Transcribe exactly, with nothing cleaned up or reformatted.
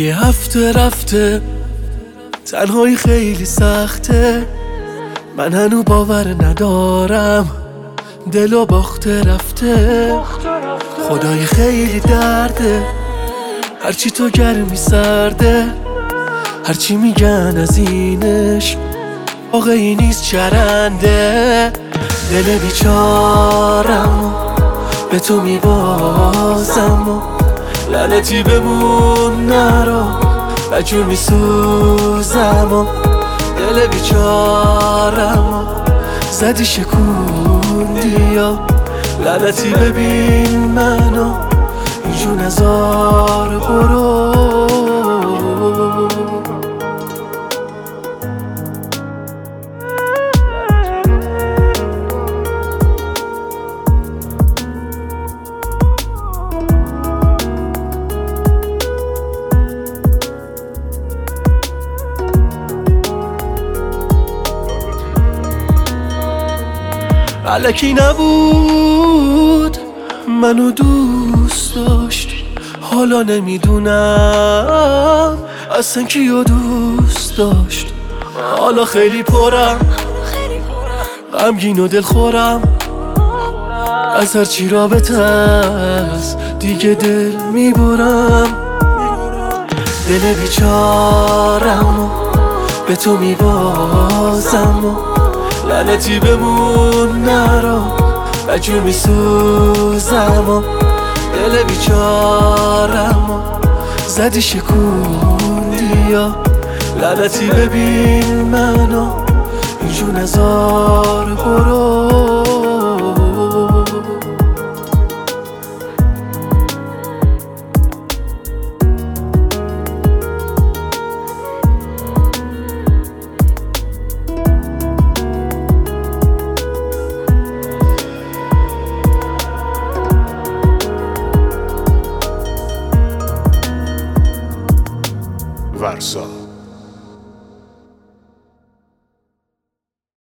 یه هفته رفته، تنهایی خیلی سخته، من هنو باور ندارم دلو باخته رفته. خدای خیلی درده، هرچی تو گرمی سرده، هرچی میگن از اینش واقعی نیست چرنده. دل بیچارم به تو میبازم و لعنتی بمون نرو، بجور میسوزم و دل بیچارم زدی شکوندی یا لعنتی ببین منو اینجور نزار برو. الکی نبود منو دوست داشت، حالا نمیدونم اصلا کیو دوست داشت. حالا خیلی پرم، غمگین و دلخورم، از هرچی رابطه است دیگه دل میبرم. دل بیچارم به تو میبازم و لعنتی بمون نرو، بجور میسوزم و دل بیچارم زدی شکوندی یا لعنتی ببین منو اینجور نزار برو. Varsa.